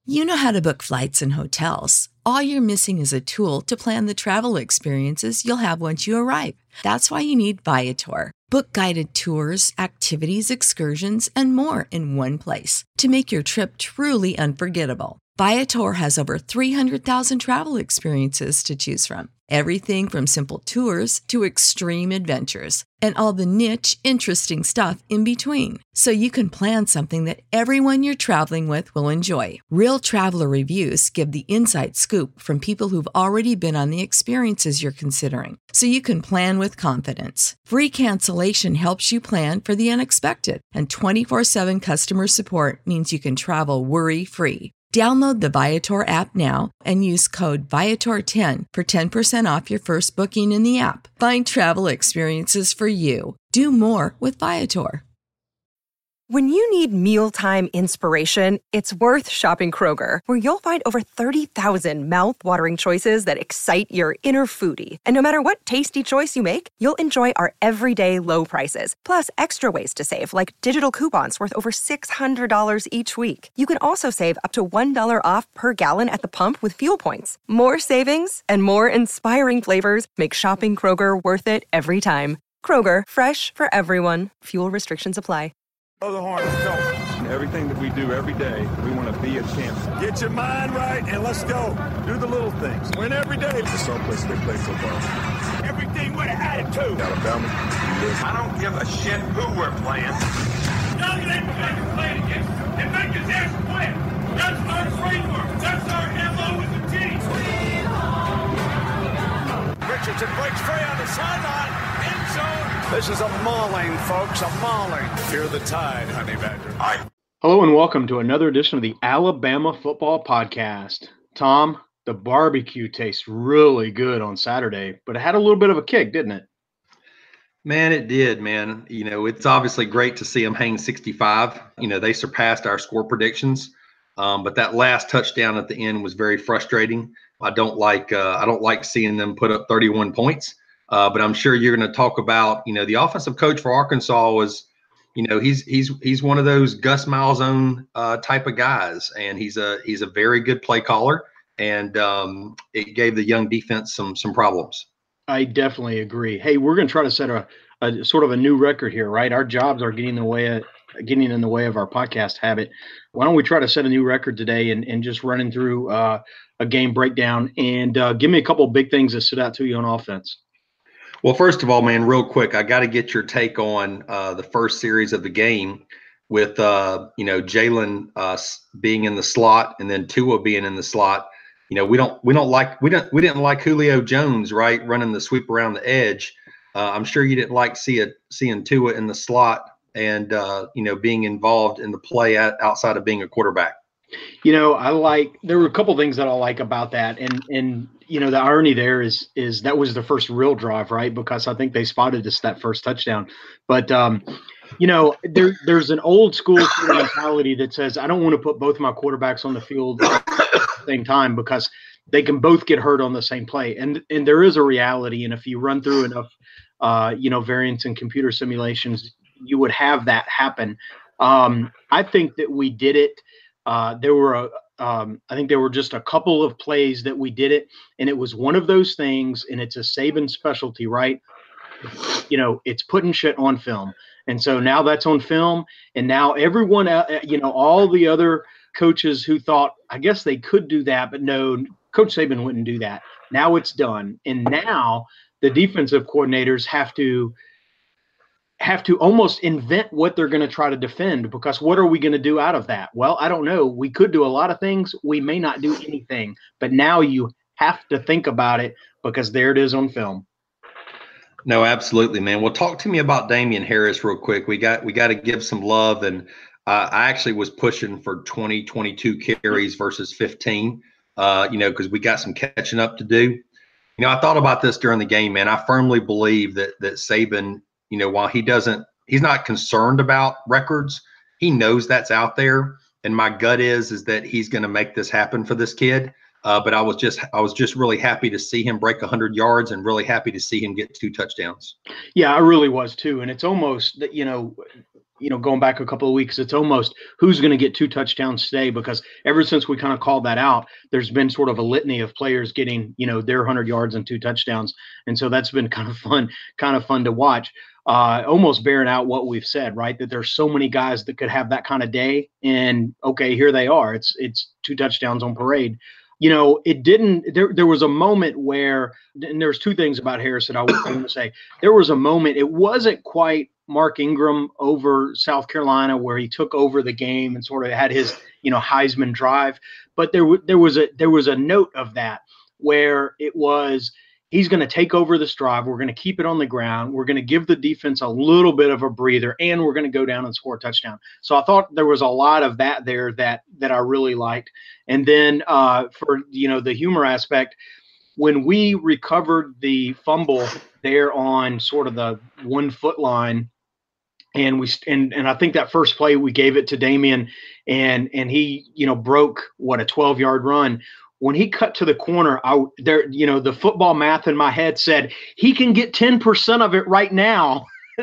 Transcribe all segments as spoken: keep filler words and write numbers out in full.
You know how to book flights and hotels. All you're missing is a tool to plan the travel experiences you'll have once you arrive. That's why you need Viator. Book guided tours, activities, excursions, and more in one place to make your trip truly unforgettable. Viator has over three hundred thousand travel experiences to choose from. Everything from simple tours to extreme adventures and all the niche, interesting stuff in between. So you can plan something that everyone you're traveling with will enjoy. Real traveler reviews give the inside scoop from people who've already been on the experiences you're considering. So you can plan with confidence. Free cancellation helps you plan for the unexpected. And twenty-four seven customer support means you can travel worry-free. Download the Viator app now and use code Viator ten for ten percent off your first booking in the app. Find travel experiences for you. Do more with Viator. When you need mealtime inspiration, it's worth shopping Kroger, where you'll find over thirty thousand mouth-watering choices that excite your inner foodie. And no matter what tasty choice you make, you'll enjoy our everyday low prices, plus extra ways to save, like digital coupons worth over six hundred dollars each week. You can also save up to one dollar off per gallon at the pump with fuel points. More savings and more inspiring flavors make shopping Kroger worth it every time. Kroger, fresh for everyone. Fuel restrictions apply. Blow the horn, let's go. Everything that we do every day, we want to be a champion. Get your mind right and let's go. Do the little things. Win every day. It's some place they play football. Everything with an attitude. Alabama. I don't give a shit who we're playing. Young and we're playing against and make us ass win. That's our framework. That's our M O as a team. Richardson breaks free on the sideline. End zone. This is a mauling, folks, a mauling. Fear the tide, honey badger. I- Hello and welcome to another edition of the Alabama Football Podcast. Tom, the barbecue tastes really good on Saturday, but it had a little bit of a kick, didn't it? Man, it did, man. You know, it's obviously great to see them hang sixty-five. You know, they surpassed our score predictions, um, but that last touchdown at the end was very frustrating. I don't like uh, I don't like seeing them put up thirty-one points. Uh, but I'm sure you're going to talk about, you know, the offensive coach for Arkansas was, you know, he's he's he's one of those Gus Malzahn uh, type of guys, and he's a he's a very good play caller, and um, it gave the young defense some some problems. I definitely agree. Hey, we're going to try to set a, a sort of a new record here, right? Our jobs are getting in the way of getting in the way of our podcast habit. Why don't we try to set a new record today and, and just running through uh, a game breakdown and uh, give me a couple of big things that stood out to you on offense. Well, first of all, man, real quick, I got to get your take on uh, the first series of the game with, uh, you know, Jalen uh, being in the slot and then Tua being in the slot. You know, we don't we don't like we don't we didn't like Julio Jones, right, running the sweep around the edge. Uh, I'm sure you didn't like see it seeing Tua in the slot and uh, you know being involved in the play at, outside of being a quarterback. You know, I like there were a couple things that I like about that, and and. You know, the irony there is is that was the first real drive, right? Because I think they spotted us that first touchdown. But, um, you know, there there's an old school mentality that says I don't want to put both my quarterbacks on the field at the same time because they can both get hurt on the same play. And and there is a reality. And if you run through enough, uh, you know, variance in computer simulations, you would have that happen. Um, I think that we did it. Uh, there were a Um, I think there were just a couple of plays that we did it, and it was one of those things, and it's a Saban specialty, right? You know, it's putting shit on film. And so now that's on film, and now everyone, uh, you know, all the other coaches who thought, I guess they could do that, but no, Coach Saban wouldn't do that. Now it's done. And now the defensive coordinators have to have to almost invent what they're going to try to defend, because what are we going to do out of that? Well, I don't know. We could do a lot of things. We may not do anything, but now you have to think about it because there it is on film. No, absolutely, man. Well, talk to me about Damian Harris real quick. We got, we got to give some love. And uh, I actually was pushing for twenty, twenty-two carries versus fifteen, uh, you know, cause we got some catching up to do. You know, I thought about this during the game, man. I firmly believe that, that Saban, you know, while he doesn't, he's not concerned about records, he knows that's out there. And my gut is, is that he's going to make this happen for this kid. Uh, but I was just, I was just really happy to see him break a hundred yards and really happy to see him get two touchdowns. Yeah, I really was too. And it's almost that, you know, you know, going back a couple of weeks, it's almost who's going to get two touchdowns today, because ever since we kind of called that out, there's been sort of a litany of players getting, you know, their one hundred yards and two touchdowns. And so that's been kind of fun, kind of fun to watch, uh, almost bearing out what we've said, right? That there's so many guys that could have that kind of day. And okay, here they are. It's, it's two touchdowns on parade. You know, it didn't, there, there was a moment where, and there's two things about Harris that I was going to say. There was a moment, it wasn't quite Mark Ingram over South Carolina where he took over the game and sort of had his, you know, Heisman drive. But there, w- there was a, there was a note of that where it was, he's going to take over this drive. We're going to keep it on the ground. We're going to give the defense a little bit of a breather, and we're going to go down and score a touchdown. So I thought there was a lot of that there that, that I really liked. And then uh, for, you know, the humor aspect, when we recovered the fumble there on sort of the one foot line, and we and and I think that first play we gave it to Damian, and and he, you know, broke what, a twelve yard run. When he cut to the corner, I there, you know, the football math in my head said he can get ten percent of it right now.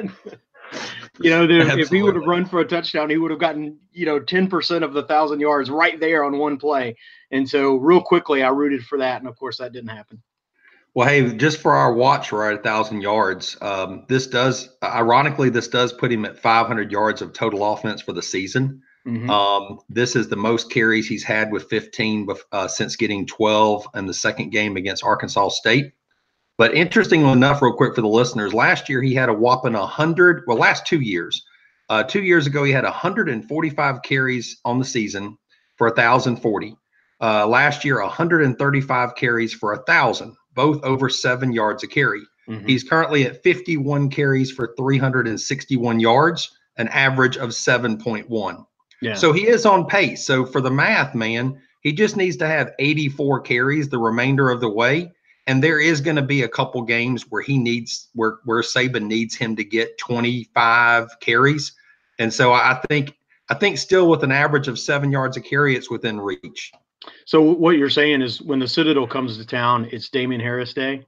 You know, the, if he would have run for a touchdown, he would have gotten, you know, ten percent of the thousand yards right there on one play. And so real quickly, I rooted for that. And of course that didn't happen. Well, hey, just for our watch, we're at a thousand yards. Um, this does, ironically, this does put him at five hundred yards of total offense for the season. Mm-hmm. Um, this is the most carries he's had with fifteen uh, since getting twelve in the second game against Arkansas State. But interestingly enough, real quick for the listeners, last year he had a whopping one hundred, well, last two years. Uh, two years ago, he had one hundred forty-five carries on the season for one thousand forty. Uh, last year, one hundred thirty-five carries for one thousand, both over seven yards a carry. Mm-hmm. He's currently at fifty-one carries for three hundred sixty-one yards, an average of seven point one. Yeah. So he is on pace. So for the math, man, he just needs to have eighty-four carries the remainder of the way. And there is going to be a couple games where he needs, where, where Saban needs him to get twenty-five carries. And so I think, I think still with an average of seven yards a carry, it's within reach. So what you're saying is when the Citadel comes to town, it's Damien Harris Day?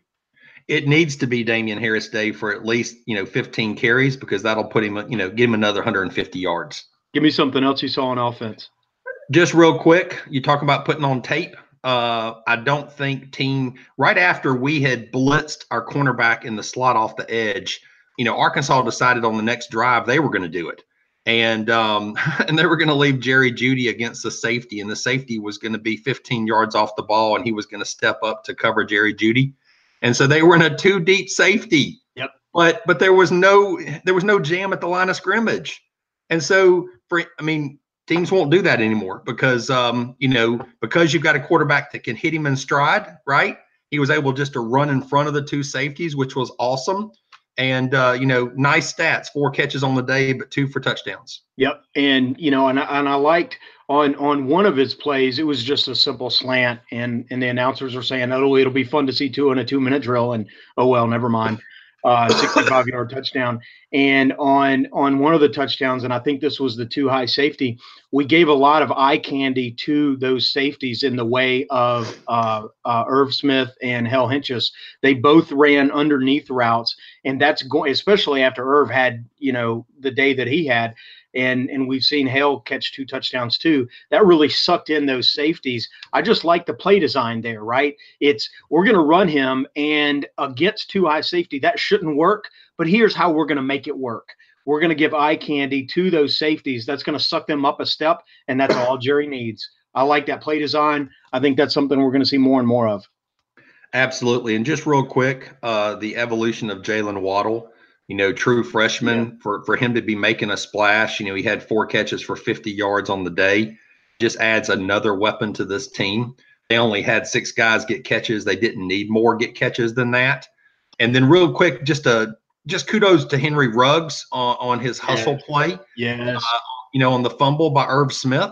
It needs to be Damien Harris Day for at least, you know, fifteen carries, because that'll put him, you know, give him another one hundred fifty yards. Give me something else you saw on offense. Just real quick, you talk about putting on tape. Uh, I don't think team – right after we had blitzed our cornerback in the slot off the edge, you know, Arkansas decided on the next drive they were going to do it. And um, and they were going to leave Jerry Jeudy against the safety, and the safety was going to be fifteen yards off the ball, and he was going to step up to cover Jerry Jeudy. And so they were in a two deep safety. Yep. But but there was no there was no jam at the line of scrimmage. And so for I mean, teams won't do that anymore because um, you know, because you've got a quarterback that can hit him in stride, right? He was able just to run in front of the two safeties, which was awesome. And, uh, you know, nice stats, four catches on the day, but two for touchdowns. Yep. And, you know, and, and I liked on on one of his plays, it was just a simple slant. And and the announcers were saying, oh, it'll be fun to see two in a two minute drill. And, oh, well, never mind. Uh, sixty-five yard touchdown. And on on one of the touchdowns, and I think this was the two high safety, we gave a lot of eye candy to those safeties in the way of uh, uh, Irv Smith and Hell Henches. They both ran underneath routes, and that's going, especially after Irv had, you know, the day that he had. And and we've seen Hale catch two touchdowns too. That really sucked in those safeties. I just like the play design there, right? It's we're going to run him, and against two high safety, that shouldn't work. But here's how we're going to make it work. We're going to give eye candy to those safeties. That's going to suck them up a step, and that's all Jerry needs. I like that play design. I think that's something we're going to see more and more of. Absolutely. And just real quick, uh, the evolution of Jalen Waddle. You know, true freshman, yeah. for, for him to be making a splash. You know, he had four catches for fifty yards on the day. Just adds another weapon to this team. They only had six guys get catches. They didn't need more get catches than that. And then real quick, just a just kudos to Henry Ruggs on, on his hustle yeah. play. Yes. Uh, you know, on the fumble by Irv Smith.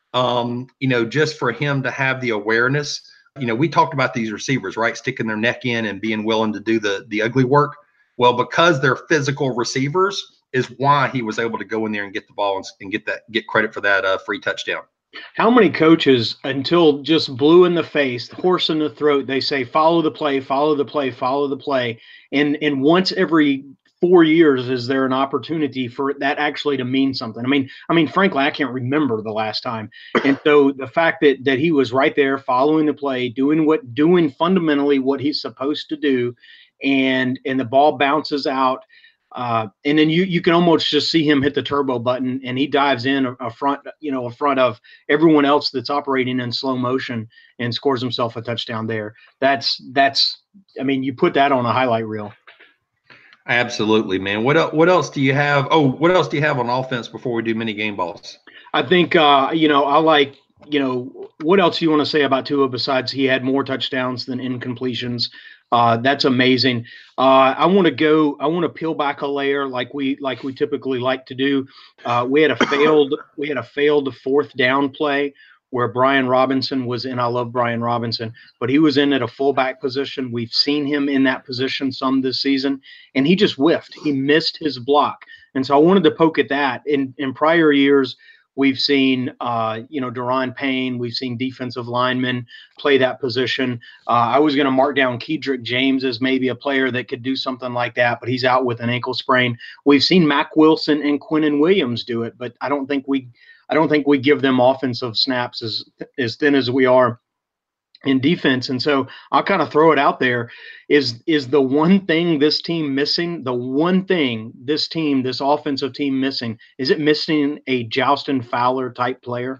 Um, you know, just for him to have the awareness. You know, we talked about these receivers, right? Sticking their neck in and being willing to do the the ugly work. Well, because they're physical receivers is why he was able to go in there and get the ball and, and get that get credit for that uh, free touchdown. How many coaches, until just blue in the face, horse in the throat, they say, follow the play, follow the play, follow the play. And, and once every four years is there an opportunity for that actually to mean something? I mean, I mean, frankly, I can't remember the last time. And so the fact that that he was right there following the play, doing what doing fundamentally what he's supposed to do, and and the ball bounces out. Uh, and then you you can almost just see him hit the turbo button, and he dives in a, a front, you know, a front of everyone else that's operating in slow motion and scores himself a touchdown there. That's that's, I mean, you put that on a highlight reel. Absolutely, man. What else? What else do you have? Oh, what else do you have on offense before we do mini game balls? I think uh, you know I like you know what else do you want to say about Tua besides he had more touchdowns than incompletions. Uh, that's amazing. Uh, I want to go. I want to peel back a layer, like we like we typically like to do. Uh, we had a failed. We had a failed fourth down play where Brian Robinson was in. I love Brian Robinson, but he was in at a fullback position. We've seen him in that position some this season, and he just whiffed. He missed his block, and so I wanted to poke at that. In in prior years, we've seen, uh, you know, Daron Payne. We've seen defensive linemen play that position. Uh, I was going to mark down Kedrick James as maybe a player that could do something like that, but he's out with an ankle sprain. We've seen Mack Wilson and Quinnen Williams do it, but I don't think we, I don't think we give them offensive snaps as as thin as we are in defense. And so I'll kind of throw it out there. Is is the one thing this team missing, the one thing this team, this offensive team missing, is it missing a Justin Fowler type player?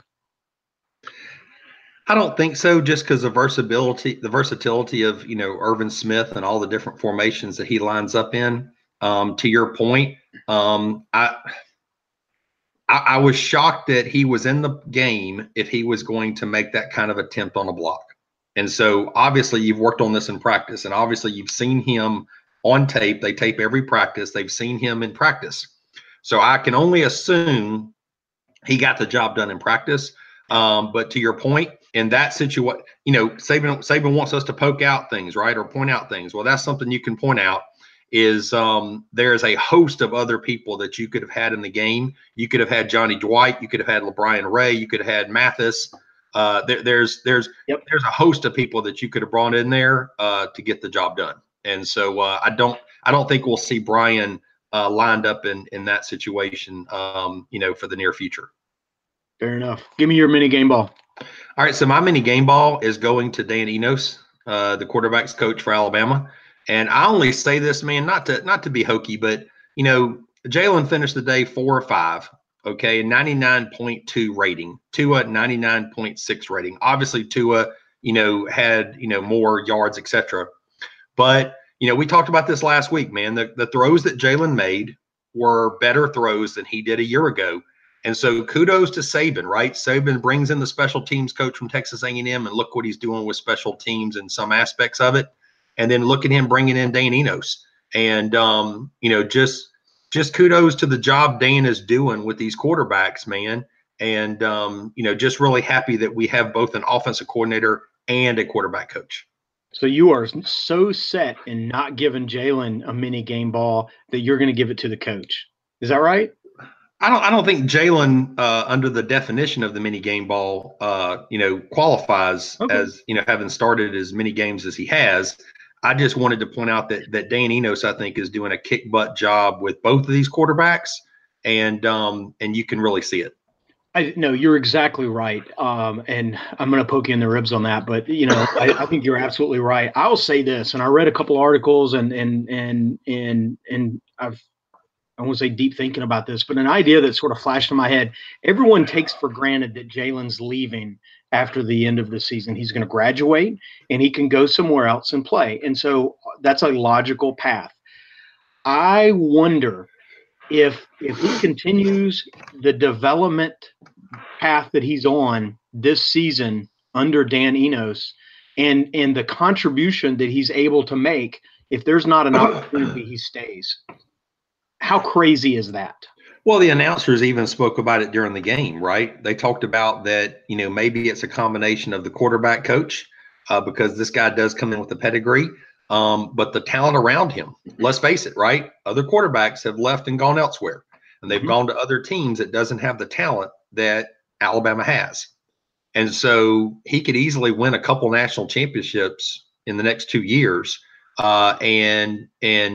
I don't think so, just because the versatility, the versatility of, you know, Irvin Smith and all the different formations that he lines up in. Um, to your point, um, I, I I was shocked that he was in the game if he was going to make that kind of attempt on a block. And so obviously you've worked on this in practice, and obviously you've seen him on tape. They tape every practice. They've seen him in practice. So I can only assume he got the job done in practice. Um, but to your point, in that situation, you know, Saban, Saban wants us to poke out things, right, or point out things. Well, that's something you can point out is um, there's a host of other people that you could have had in the game. You could have had Johnny Dwight. You could have had LeBron Ray. You could have had Mathis. Uh, there, there's there's yep. there's a host of people that you could have brought in there uh, to get the job done. And so uh, I don't I don't think we'll see Brian uh, lined up in in that situation, um, you know, for the near future. Fair enough. Give me your mini game ball. All right, so my mini game ball is going to Dan Enos, uh, the quarterback's coach for Alabama. And I only say this, man, not to not to be hokey, but you know, Jalen finished the day four or five. Okay, ninety-nine point two rating. Tua ninety-nine point six rating. Obviously, Tua, you know, had you know more yards, et cetera. But you know, we talked about this last week, man. The the throws that Jalen made were better throws than he did a year ago. And so kudos to Saban, right? Saban brings in the special teams coach from Texas A and M, and look what he's doing with special teams and some aspects of it. And then look at him bringing in Dan Enos. And, um, you know, just just kudos to the job Dan is doing with these quarterbacks, man. And, um, you know, just really happy that we have both an offensive coordinator and a quarterback coach. So you are so set in not giving Jalen a mini game ball that you're going to give it to the coach. Is that right? I don't. I don't think Jalen, uh, under the definition of the mini game ball, uh, you know, qualifies okay. as you know having started as many games as he has. I just wanted to point out that that Dan Enos, I think, is doing a kick butt job with both of these quarterbacks, and um, and you can really see it. I no, you're exactly right, um, and I'm going to poke you in the ribs on that. But you know, I, I think you're absolutely right. I'll say this, and I read a couple articles, and and and and and I've. I won't say deep thinking about this, but an idea that sort of flashed in my head. Everyone takes for granted that Jalen's leaving after the end of the season. He's going to graduate and he can go somewhere else and play. And so that's a logical path. I wonder if if he continues the development path that he's on this season under Dan Enos and, and the contribution that he's able to make, if there's not an opportunity, he stays. How crazy is that? Well, the announcers even spoke about it during the game, right? They talked about that, you know, maybe it's a combination of the quarterback coach uh, because this guy does come in with a pedigree, um, but the talent around him. Let's face it, right? Other quarterbacks have left and gone elsewhere, and they've mm-hmm. gone to other teams that doesn't have the talent that Alabama has. And so he could easily win a couple national championships in the next two years uh, and and –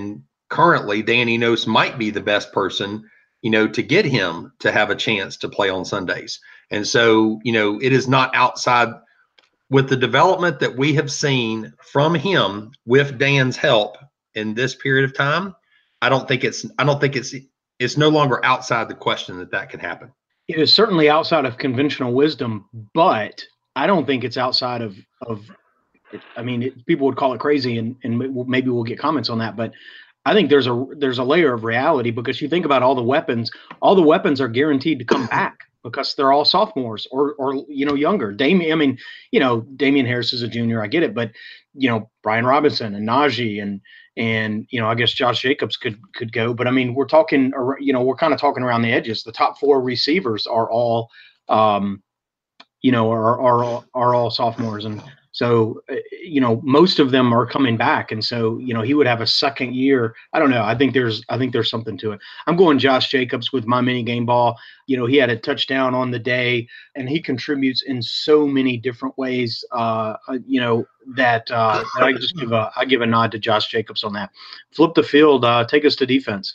currently Dan Enos might be the best person, you know, to get him to have a chance to play on Sundays. And so, you know, it is not outside with the development that we have seen from him with Dan's help in this period of time. I don't think it's, I don't think it's, it's no longer outside the question that that can happen. It is certainly outside of conventional wisdom, but I don't think it's outside of, of, I mean, it, people would call it crazy, and, and maybe we'll get comments on that, but I think there's a, there's a layer of reality, because you think about all the weapons, all the weapons are guaranteed to come back because they're all sophomores or, or, you know, younger. Damian, I mean, you know, Damien Harris is a junior, I get it, but, you know, Brian Robinson and Najee and, and, you know, I guess Josh Jacobs could, could go, but I mean, we're talking, you know, we're kind of talking around the edges. The top four receivers are all, um, you know, are, are, are all sophomores. And so, you know, most of them are coming back. And so, you know, he would have a second year. I don't know. I think there's, I think there's something to it. I'm going Josh Jacobs with my mini game ball. You know, he had a touchdown on the day, and he contributes in so many different ways, uh, you know, that, uh, that I just give a, I give a nod to Josh Jacobs on that. Flip the field, uh, take us to defense.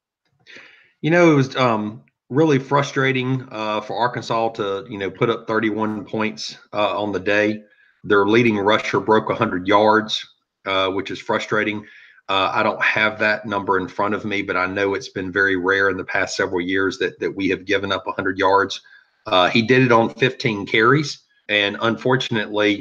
You know, it was, um, really frustrating, uh, for Arkansas to, you know, put up thirty-one points, uh, on the day. Their leading rusher broke one hundred yards, uh, which is frustrating. Uh, I don't have that number in front of me, but I know it's been very rare in the past several years that that we have given up one hundred yards. Uh, he did it on fifteen carries, and unfortunately,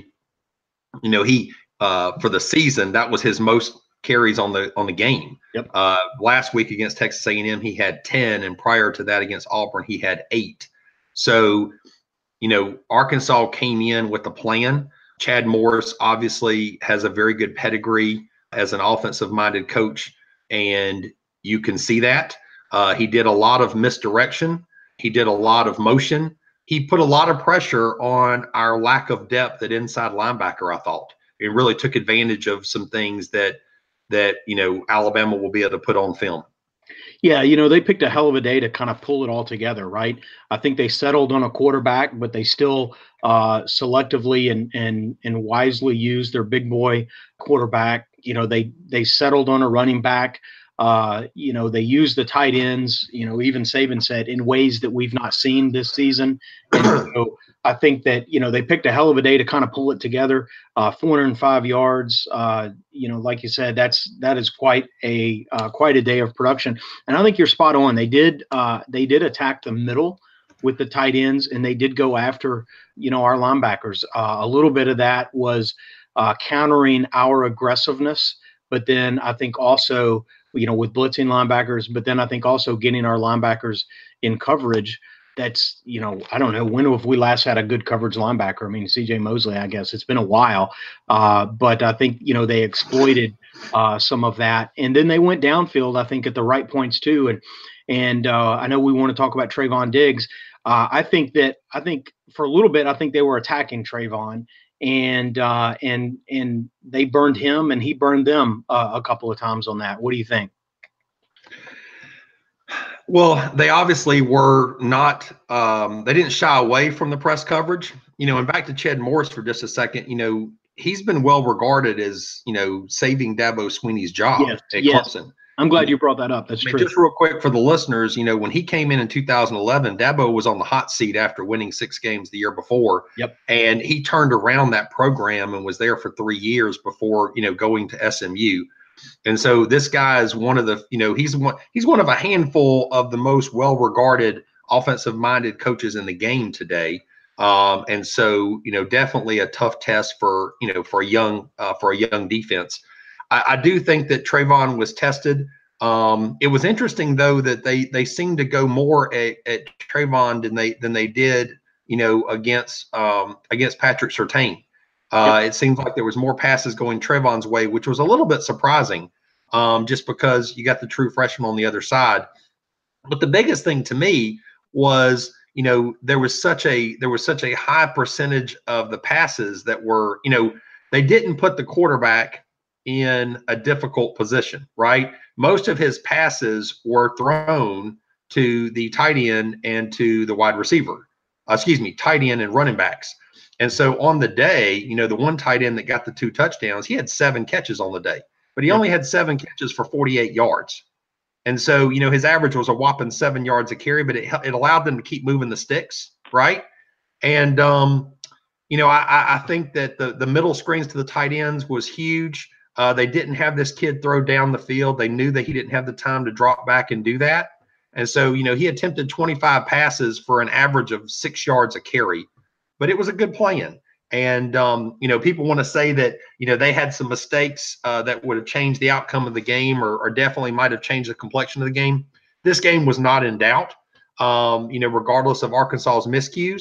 you know, he uh, for the season, that was his most carries on the on the game. Yep. Uh, last week against Texas A and M, he had ten, and prior to that against Auburn, he had eight. So, you know, Arkansas came in with a plan. Chad Morris obviously has a very good pedigree as an offensive-minded coach, and you can see that. Uh, he did a lot of misdirection. He did a lot of motion. He put a lot of pressure on our lack of depth at inside linebacker, I thought. He really took advantage of some things that, that you know, Alabama will be able to put on film. Yeah, you know, they picked a hell of a day to kind of pull it all together, right? I think they settled on a quarterback, but they still uh, selectively and and and wisely used their big boy quarterback. You know, they they settled on a running back. Uh, you know, they used the tight ends, you know, even Saban said, in ways that we've not seen this season. And so I think that, you know, they picked a hell of a day to kind of pull it together. Uh, four hundred five yards, uh, you know, like you said, that's, that is quite a, uh, quite a day of production. And I think you're spot on. They did, uh, they did attack the middle with the tight ends, and they did go after, you know, our linebackers. Uh, a little bit of that was uh, countering our aggressiveness, but then I think also, you know, with blitzing linebackers, but then I think also getting our linebackers in coverage. That's, you know, I don't know, when have we last had a good coverage linebacker? I mean, C J Mosley, I guess it's been a while, uh, but I think, you know, they exploited uh, some of that. And then they went downfield, I think, at the right points too. And, and uh, I know we want to talk about Trayvon Diggs. Uh, I think that, I think for a little bit, I think they were attacking Trayvon, and uh, and and they burned him, and he burned them uh, a couple of times on that. What do you think? Well, they obviously were not, um, they didn't shy away from the press coverage, you know, and back to Chad Morris for just a second, you know, he's been well regarded as, you know, saving Dabo Swinney's job yes, at yes. Clemson. I'm glad you brought that up. That's I mean, true. Just real quick for the listeners, you know, when he came in in two thousand eleven, Dabo was on the hot seat after winning six games the year before. Yep. And he turned around that program and was there for three years before, you know, going to S M U. And so this guy is one of the, you know, he's one, he's one of a handful of the most well-regarded offensive-minded coaches in the game today. Um, and so, you know, definitely a tough test for, you know, for a young, uh, for a young defense. I, I do think that Trayvon was tested. Um, it was interesting though that they they seemed to go more at, at Trayvon than they than they did, you know, against um, against Patrick Surtain. Uh, it seems like there was more passes going Trayvon's way, which was a little bit surprising, um, just because you got the true freshman on the other side. But the biggest thing to me was, you know, there was such a there was such a high percentage of the passes that were, you know, they didn't put the quarterback in a difficult position, right? Most of his passes were thrown to the tight end and to the wide receiver, uh, excuse me, tight end and running backs. And so on the day, you know, the one tight end that got the two touchdowns, he had seven catches on the day. but he only had seven catches for forty-eight yards. And so, you know, his average was a whopping seven yards a carry, but it it allowed them to keep moving the sticks, right? And, um, you know, I, I think that the, the middle screens to the tight ends was huge. Uh, they didn't have this kid throw down the field. They knew that he didn't have the time to drop back and do that. And so, you know, he attempted twenty-five passes for an average of six yards a carry, but it was a good plan. And, um, you know, people want to say that, you know, they had some mistakes uh, that would have changed the outcome of the game or, or definitely might have changed the complexion of the game. This game was not in doubt, um, you know, regardless of Arkansas's miscues.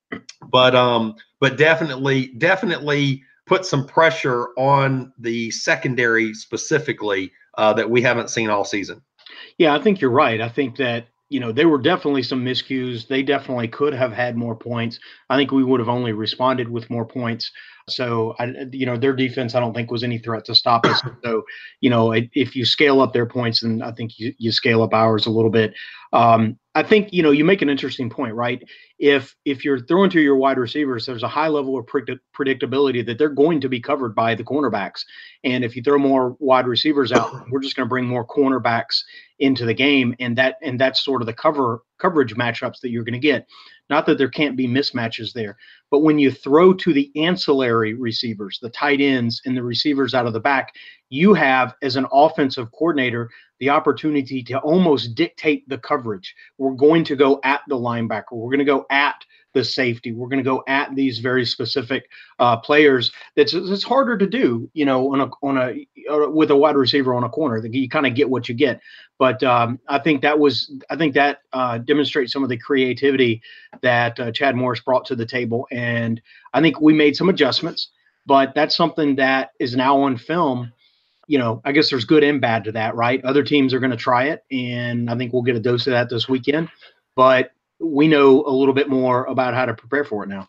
But um, but definitely, definitely put some pressure on the secondary specifically uh, that we haven't seen all season. Yeah, I think you're right. I think that, you know, there were definitely some miscues. They definitely could have had more points. I think we would have only responded with more points. So, I, you know, their defense, I don't think was any threat to stop us. So, you know, if you scale up their points, then I think you, you scale up ours a little bit. Um, I think, you know, you make an interesting point, right? If if you're throwing to your wide receivers, there's a high level of predict- predictability that they're going to be covered by the cornerbacks. And if you throw more wide receivers out, we're just going to bring more cornerbacks into the game. And that and that's sort of the cover coverage matchups that you're going to get. Not that there can't be mismatches there, but when you throw to the ancillary receivers, the tight ends and the receivers out of the back, you have, as an offensive coordinator, the opportunity to almost dictate the coverage. We're going to go at the linebacker. We're going to go at the safety. We're going to go at these very specific uh, players. That's it's harder to do, you know, on a on a uh, with a wide receiver on a corner. You kind of get what you get. But um, I think that was I think that uh, demonstrates some of the creativity that uh, Chad Morris brought to the table, and I think we made some adjustments. But that's something that is now on film. You know, I guess there's good and bad to that, right? Other teams are going to try it, and I think we'll get a dose of that this weekend. But we know a little bit more about how to prepare for it now.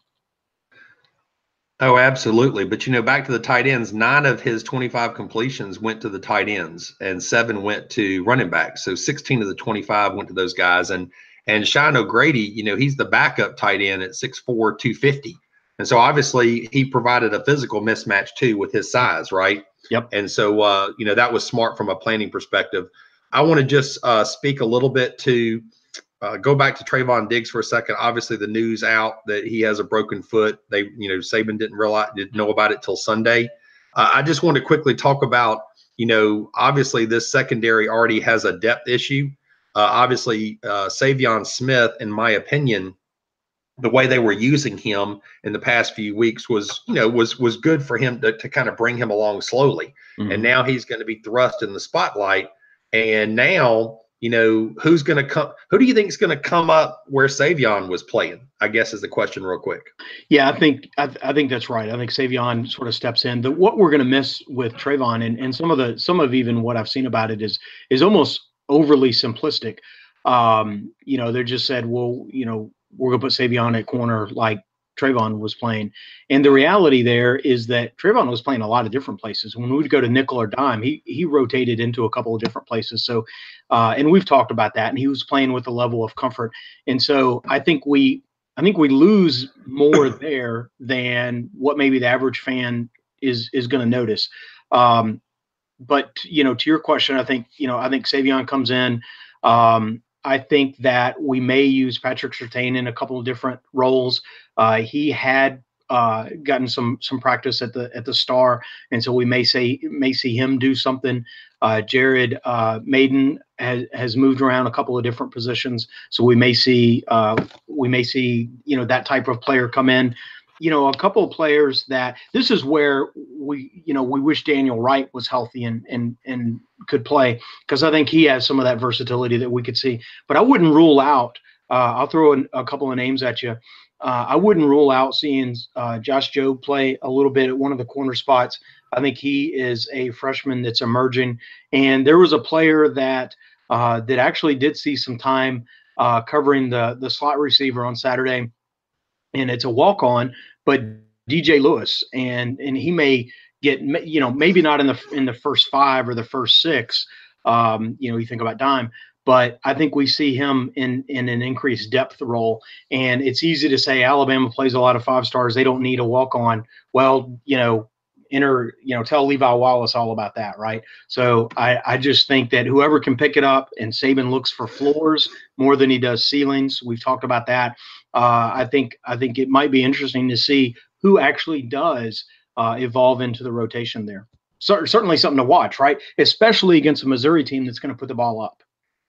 Oh, absolutely. But, you know, back to the tight ends, nine of his twenty-five completions went to the tight ends and seven went to running backs. So sixteen of the twenty-five went to those guys. And and Shine O'Grady, you know, he's the backup tight end at six four, two fifty. And so obviously he provided a physical mismatch too with his size, right? Yep. And so, uh, you know, that was smart from a planning perspective. I want to just uh, speak a little bit to uh, go back to Trayvon Diggs for a second. Obviously, the news out that he has a broken foot. They, you know, Saban didn't realize, didn't know about it till Sunday. Uh, I just want to quickly talk about, you know, obviously this secondary already has a depth issue. Uh, obviously, uh, Savion Smith, in my opinion, the way they were using him in the past few weeks was, you know, was was good for him to, to kind of bring him along slowly. Mm-hmm. And now he's going to be thrust in the spotlight. And now, you know, who's going to come? Who do you think is going to come up where Savion was playing? I guess is the question, real quick. Yeah, I think I, I think that's right. I think Savion sort of steps in. The, what we're going to miss with Trayvon, and, and some of the some of even what I've seen about it is is almost overly simplistic. Um, you know, they just said, well, you know, we're going to put Savion at corner like Trayvon was playing. And the reality there is that Trayvon was playing a lot of different places. When we would go to nickel or dime, he he rotated into a couple of different places. So, uh, and we've talked about that, and he was playing with a level of comfort. And so I think we, I think we lose more there than what maybe the average fan is, is going to notice. Um, but, you know, to your question, I think, you know, I think Savion comes in, um, I think that we may use Patrick Surtain in a couple of different roles. Uh, he had uh, gotten some some practice at the at the Star, and so we may say may see him do something. Uh, Jared uh, Maiden has has moved around a couple of different positions, so we may see uh, we may see you know that type of player come in. You know, a couple of players that this is where we, you know, we wish Daniel Wright was healthy and and and could play, because I think he has some of that versatility that we could see. But I wouldn't rule out. Uh, I'll throw in a couple of names at you. Uh, I wouldn't rule out seeing uh, Josh Jobe play a little bit at one of the corner spots. I think he is a freshman that's emerging, and there was a player that uh, that actually did see some time uh, covering the the slot receiver on Saturday. And it's a walk-on, but D J Lewis, and and he may get, you know, maybe not in the in the first five or the first six. Um, you know, you think about dime, but I think we see him in in an increased depth role. And it's easy to say Alabama plays a lot of five stars; they don't need a walk-on. Well, you know, enter, you know, tell Levi Wallace all about that, right? So I, I just think that whoever can pick it up, and Saban looks for floors more than he does ceilings. We've talked about that. Uh, I think I think it might be interesting to see who actually does uh, evolve into the rotation there. So, certainly something to watch, right? Especially against a Missouri team that's going to put the ball up.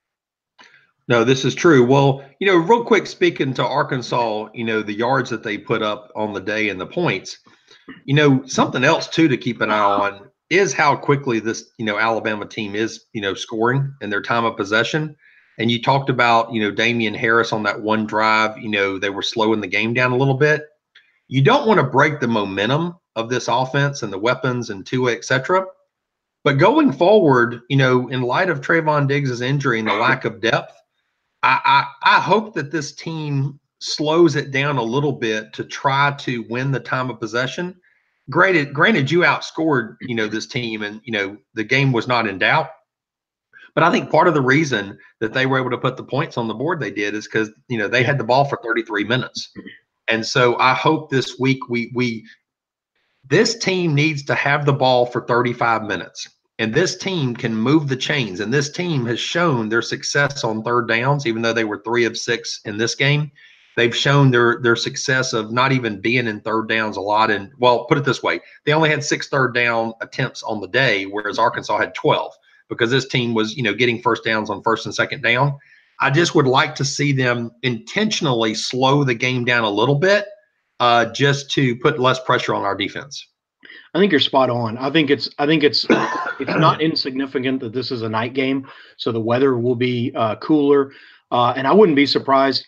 No, this is true. Well, you know, real quick, speaking to Arkansas, you know, the yards that they put up on the day and the points, you know, something else too to keep an eye on is how quickly this, you know, Alabama team is, you know, scoring in their time of possession. And you talked about, you know, Damian Harris on that one drive, you know, they were slowing the game down a little bit. You don't want to break the momentum of this offense and the weapons and Tua, et cetera. But going forward, you know, in light of Trayvon Diggs' injury and the lack of depth, I, I, I hope that this team slows it down a little bit to try to win the time of possession. Granted, granted, you outscored, you know, this team, and, you know, the game was not in doubt. But I think part of the reason that they were able to put the points on the board they did is because, you know, they had the ball for thirty-three minutes. And so I hope this week we we this team needs to have the ball for thirty-five minutes. And this team can move the chains. And this team has shown their success on third downs, even though they were three of six in this game. They've shown their their success of not even being in third downs a lot. And, well, put it this way, they only had six third down attempts on the day, whereas Arkansas had twelve, because this team was, you know, getting first downs on first and second down. I just would like to see them intentionally slow the game down a little bit, uh, just to put less pressure on our defense. I think you're spot on. I think it's I think it's it's not insignificant that this is a night game, so the weather will be uh, cooler, uh, and I wouldn't be surprised.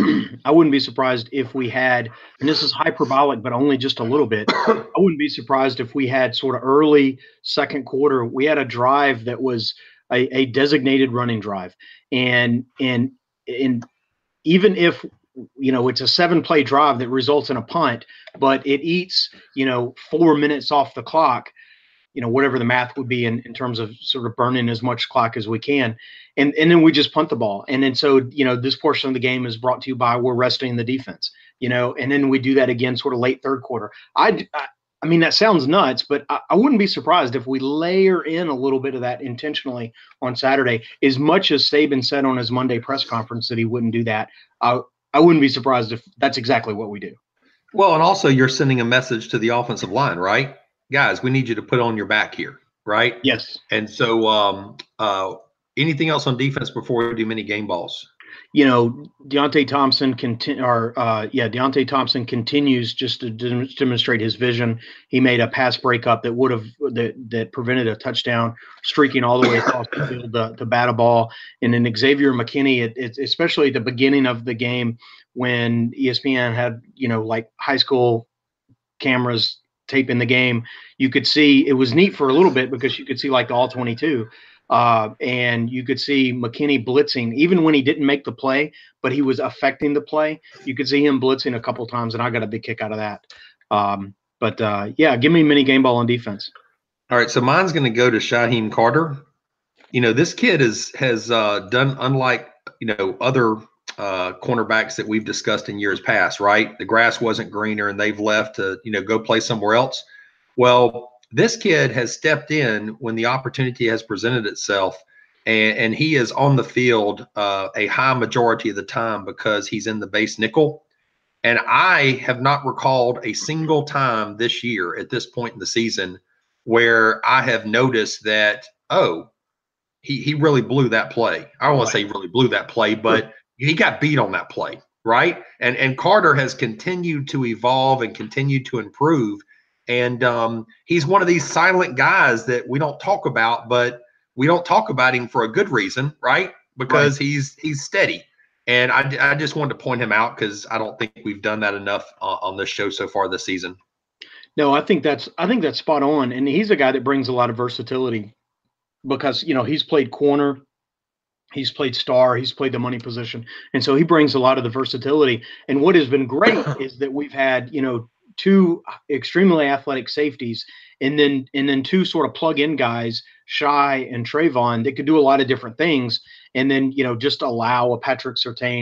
I wouldn't be surprised if we had, and this is hyperbolic, but only just a little bit. I wouldn't be surprised if we had sort of early second quarter. We had a drive that was a, a designated running drive, and and and even if, you know, it's a seven play drive that results in a punt, but it eats, you know, four minutes off the clock, you know, whatever the math would be in, in terms of sort of burning as much clock as we can. And and then we just punt the ball. And then so, you know, this portion of the game is brought to you by we're resting the defense, you know, and then we do that again sort of late third quarter. I, I, I mean, that sounds nuts, but I, I wouldn't be surprised if we layer in a little bit of that intentionally on Saturday. As much as Saban said on his Monday press conference that he wouldn't do that, I, I wouldn't be surprised if that's exactly what we do. Well, and also you're sending a message to the offensive line, right? Guys, we need you to put on your back here, right? Yes. And so um, uh, anything else on defense before we do mini game balls? You know, Deontay Thompson continue, or uh, yeah, Deontay Thompson continues just to de- demonstrate his vision. He made a pass breakup that would have that that prevented a touchdown, streaking all the way across the field to, to bat a ball. And then Xavier McKinney, it, it, especially at the beginning of the game when E S P N had, you know, like high school cameras taping the game, you could see it was neat for a little bit because you could see like the all twenty-two. Uh, and you could see McKinney blitzing, even when he didn't make the play, but he was affecting the play. You could see him blitzing a couple times, and I got a big kick out of that. Um, but, uh, yeah, give me a mini game ball on defense. All right, so mine's going to go to Shaheem Carter. You know, this kid is, has uh, done unlike, you know, other uh, cornerbacks that we've discussed in years past, right? The grass wasn't greener, and they've left to, you know, go play somewhere else. Well, this kid has stepped in when the opportunity has presented itself, and, and he is on the field uh, a high majority of the time because he's in the base nickel. And I have not recalled a single time this year at this point in the season where I have noticed that, oh, he, he really blew that play. I don't want to say he really blew that play, but he got beat on that play, right? And, and Carter has continued to evolve and continued to improve. And um, he's one of these silent guys that we don't talk about, but we don't talk about him for a good reason, right? Because right. he's he's steady. And I, I just wanted to point him out because I don't think we've done that enough uh, on this show so far this season. No, I think that's I think that's spot on. And he's a guy that brings a lot of versatility because, you know, he's played corner, he's played star, he's played the money position. And so he brings a lot of the versatility. And what has been great is that we've had, you know, two extremely athletic safeties, and then and then two sort of plug-in guys, Shy and Trayvon, that could do a lot of different things, and then, you know, just allow a Patrick Surtain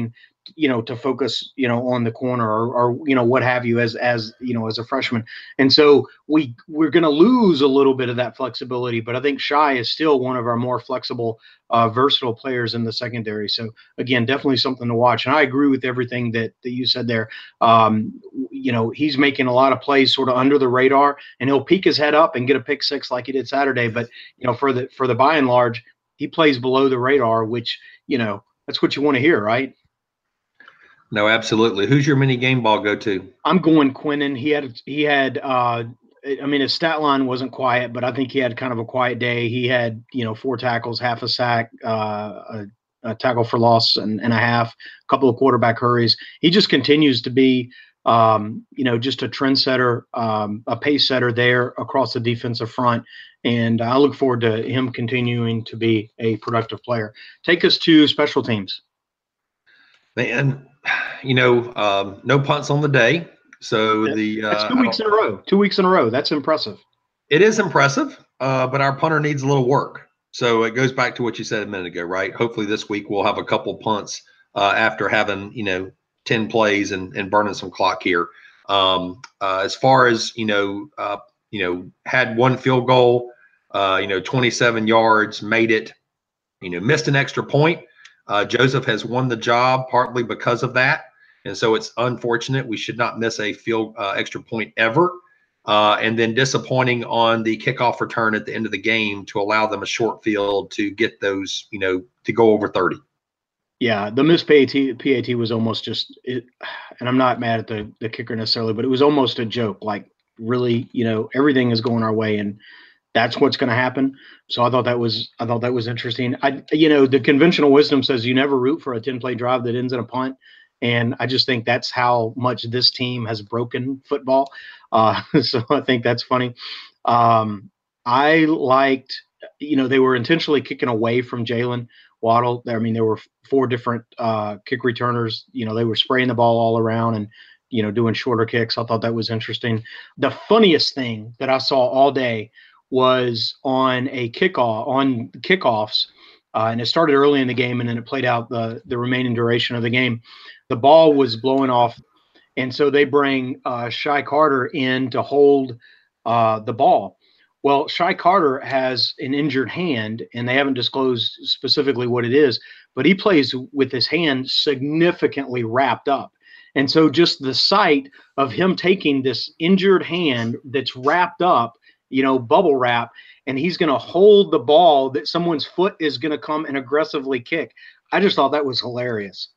you know, to focus, you know, on the corner or, or, you know, what have you as, as, you know, as a freshman. And so we, we're going to lose a little bit of that flexibility, but I think Shai is still one of our more flexible, uh, versatile players in the secondary. So again, definitely something to watch. And I agree with everything that, that you said there. Um, you know, he's making a lot of plays sort of under the radar, and he'll peek his head up and get a pick six like he did Saturday. But, you know, for the, for the by and large, he plays below the radar, which, you know, that's what you want to hear, right? No, absolutely. Who's your mini game ball go to? I'm going Quinnen. He had he had uh I mean his stat line wasn't quiet, but I think he had kind of a quiet day. He had, you know, four tackles, half a sack, uh a, a tackle for loss and, and a half, a couple of quarterback hurries. He just continues to be um, you know, just a trendsetter, um, a pace setter there across the defensive front. And I look forward to him continuing to be a productive player. Take us to special teams. Man, you know, um, no punts on the day. So the uh, that's two weeks in a row. Two weeks in a row. That's impressive. It is impressive, uh, but our punter needs a little work. So it goes back to what you said a minute ago, right? Hopefully this week we'll have a couple punts uh, after having, you know, ten plays and, and burning some clock here. Um, uh, as far as, you know, uh, you know, had one field goal, uh, you know, twenty-seven yards, made it, you know, missed an extra point. Uh, Joseph has won the job partly because of that. And so it's unfortunate. We should not miss a field uh, extra point ever. Uh, and then disappointing on the kickoff return at the end of the game to allow them a short field to get those, you know, to go over thirty. Yeah, the missed P A T, P A T was almost just, it, and I'm not mad at the, the kicker necessarily, but it was almost a joke. Like, really, you know, everything is going our way, and that's what's going to happen. So I thought that was, I thought that was interesting. I, you know, the conventional wisdom says you never root for a ten play drive that ends in a punt. And I just think that's how much this team has broken football. Uh, so I think that's funny. Um, I liked, you know, they were intentionally kicking away from Jalen Waddle. I mean, there were four different uh, kick returners. You know, they were spraying the ball all around and, you know, doing shorter kicks. I thought that was interesting. The funniest thing that I saw all day was on a kickoff, on kickoffs, uh, and it started early in the game, and then it played out the the remaining duration of the game. The ball was blowing off, and so they bring uh, Shai Carter in to hold uh, the ball. Well, Shai Carter has an injured hand, and they haven't disclosed specifically what it is, but he plays with his hand significantly wrapped up. And so just the sight of him taking this injured hand that's wrapped up, you know, bubble wrap, and he's going to hold the ball that someone's foot is going to come and aggressively kick. I just thought that was hilarious.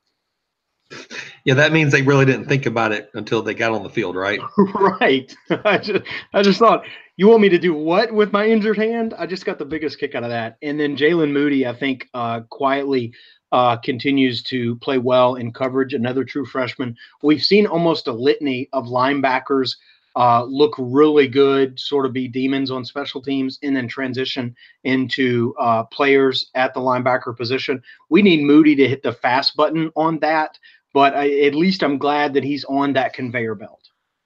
Yeah, that means they really didn't think about it until they got on the field, right? Right. I just, I just thought, you want me to do what with my injured hand? I just got the biggest kick out of that. And then Jalen Moody, I think, uh, quietly uh, continues to play well in coverage, another true freshman. We've seen almost a litany of linebackers uh, look really good, sort of be demons on special teams, and then transition into uh, players at the linebacker position. We need Moody to hit the fast button on that, but I, at least I'm glad that he's on that conveyor belt.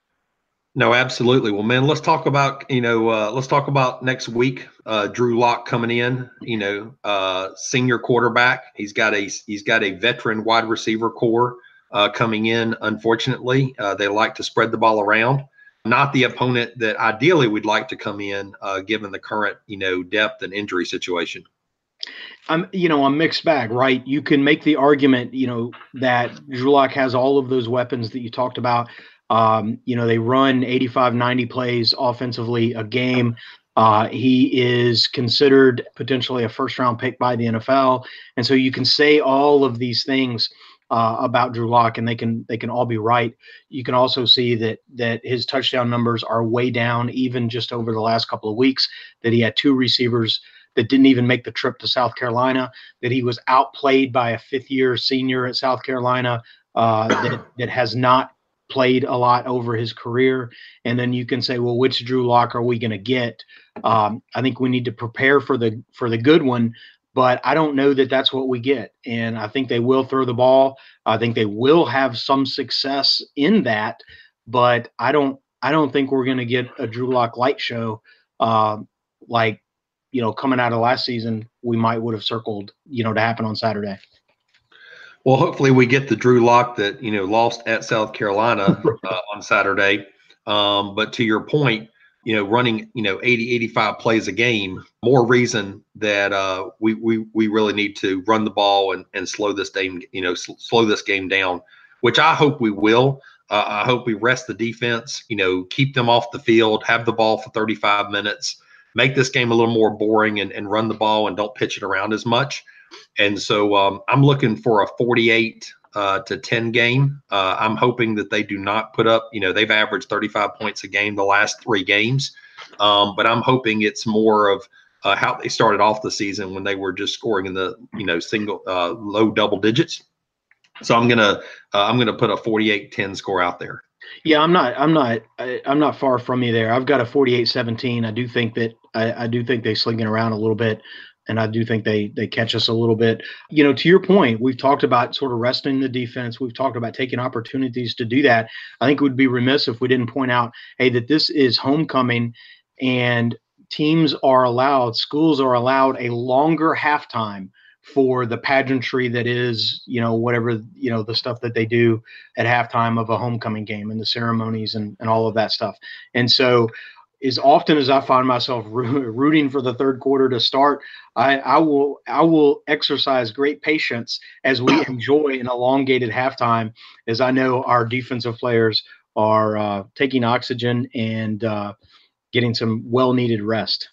No, absolutely. Well, man, let's talk about, you know, uh, let's talk about next week. Uh, Drew Lock coming in, you know, uh, senior quarterback. He's got a he's got a veteran wide receiver core uh, coming in. Unfortunately, uh, they like to spread the ball around. Not the opponent that ideally we'd like to come in, uh, given the current, you know, depth and injury situation. I'm, you know, a mixed bag, right? You can make the argument, you know, that Drew Lock has all of those weapons that you talked about. Um, you know, they run eighty-five, ninety plays offensively a game. Uh, he is considered potentially a first round pick by the N F L. And so you can say all of these things uh, about Drew Lock, and they can, they can all be right. You can also see that, that his touchdown numbers are way down, even just over the last couple of weeks, that he had two receivers that didn't even make the trip to South Carolina, that he was outplayed by a fifth year senior at South Carolina uh, that, that has not played a lot over his career. And then you can say, well, which Drew Lock are we going to get? Um, I think we need to prepare for the, for the good one, but I don't know that that's what we get. And I think they will throw the ball. I think they will have some success in that, but I don't, I don't think we're going to get a Drew Lock light show. Uh, like, you know, coming out of last season, we might would have circled, you know, to happen on Saturday. Well, hopefully we get the Drew Lock that, you know, lost at South Carolina uh, on Saturday. Um, but to your point, you know, running, you know, eighty, eighty-five plays a game, more reason that uh, we, we, we really need to run the ball and, and slow this game, you know, sl- slow this game down, which I hope we will. Uh, I hope we rest the defense, you know, keep them off the field, have the ball for thirty-five minutes, make this game a little more boring and, and run the ball and don't pitch it around as much. And so um, I'm looking for a forty-eight uh, to ten game. Uh, I'm hoping that they do not put up, you know, they've averaged thirty-five points a game the last three games. Um, but I'm hoping it's more of uh, how they started off the season when they were just scoring in the, you know, single uh, low double digits. So I'm gonna uh, I'm gonna put a forty-eight ten score out there. Yeah, I'm not I'm not I, I'm not far from you there. I've got a forty-eight seventeen. I do think that I, I do think they sling it around a little bit, and I do think they they catch us a little bit. You know, to your point, we've talked about sort of resting the defense. We've talked about taking opportunities to do that. I think it would be remiss if we didn't point out, hey, that this is homecoming, and teams are allowed, schools are allowed a longer halftime for the pageantry that is, you know, whatever, you know, the stuff that they do at halftime of a homecoming game and the ceremonies and, and all of that stuff. And so as often as I find myself rooting for the third quarter to start, I, I will I will exercise great patience as we enjoy an elongated halftime, as I know our defensive players are uh, taking oxygen and uh, getting some well-needed rest.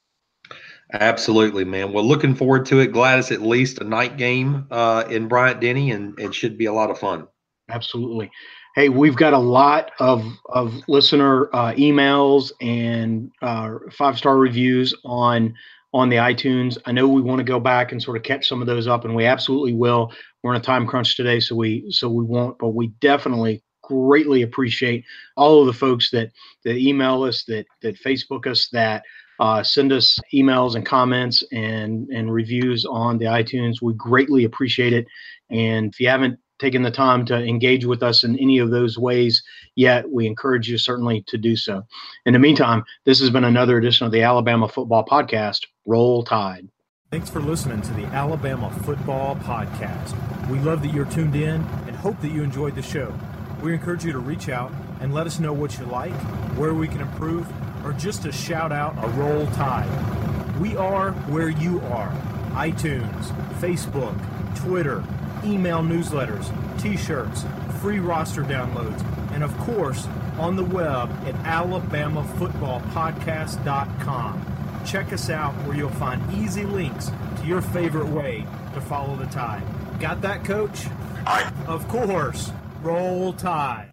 Absolutely, man. Well, looking forward to it. Glad it's at least a night game uh, in Bryant-Denny, and it should be a lot of fun. Absolutely. Hey, we've got a lot of of listener uh, emails and uh, five-star reviews on on the iTunes. I know we want to go back and sort of catch some of those up, and we absolutely will. We're in a time crunch today, so we so we won't, but we definitely greatly appreciate all of the folks that that email us, that that Facebook us, that Uh, send us emails and comments and, and reviews on the iTunes. We greatly appreciate it. And if you haven't taken the time to engage with us in any of those ways yet, we encourage you certainly to do so. In the meantime, this has been another edition of the Alabama Football Podcast. Roll Tide. Thanks for listening to the Alabama Football Podcast. We love that you're tuned in and hope that you enjoyed the show. We encourage you to reach out and let us know what you like, where we can improve, or just to shout out a Roll Tide. We are where you are. iTunes, Facebook, Twitter, email newsletters, t-shirts, free roster downloads, and of course, on the web at alabama football podcast dot com. Check us out where you'll find easy links to your favorite way to follow the Tide. Got that, Coach? Aye. Of course. Roll Tide.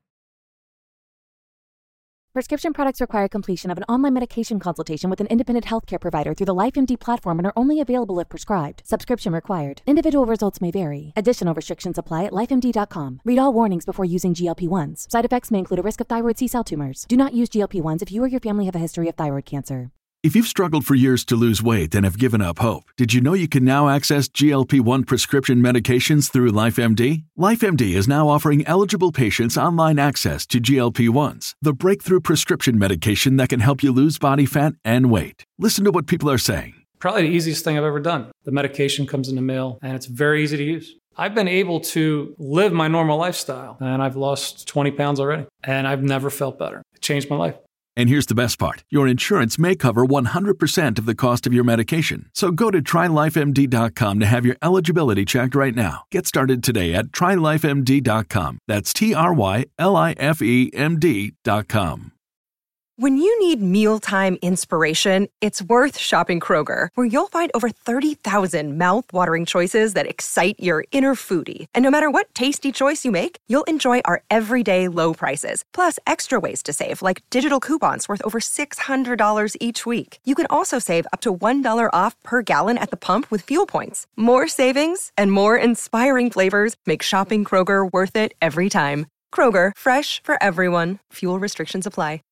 Prescription products require completion of an online medication consultation with an independent healthcare provider through the LifeMD platform and are only available if prescribed. Subscription required. Individual results may vary. Additional restrictions apply at life M D dot com. Read all warnings before using G L P one s. Side effects may include a risk of thyroid C-cell tumors. Do not use G L P one s if you or your family have a history of thyroid cancer. If you've struggled for years to lose weight and have given up hope, did you know you can now access G L P one prescription medications through LifeMD? LifeMD is now offering eligible patients online access to G L P ones, the breakthrough prescription medication that can help you lose body fat and weight. Listen to what people are saying. Probably the easiest thing I've ever done. The medication comes in the mail, and it's very easy to use. I've been able to live my normal lifestyle, and I've lost twenty pounds already, and I've never felt better. It changed my life. And here's the best part. Your insurance may cover one hundred percent of the cost of your medication. So go to try life M D dot com to have your eligibility checked right now. Get started today at try life M D dot com. That's T R Y L I F E M D dot com. When you need mealtime inspiration, it's worth shopping Kroger, where you'll find over thirty thousand mouth-watering choices that excite your inner foodie. And no matter what tasty choice you make, you'll enjoy our everyday low prices, plus extra ways to save, like digital coupons worth over six hundred dollars each week. You can also save up to one dollar off per gallon at the pump with fuel points. More savings and more inspiring flavors make shopping Kroger worth it every time. Kroger, fresh for everyone. Fuel restrictions apply.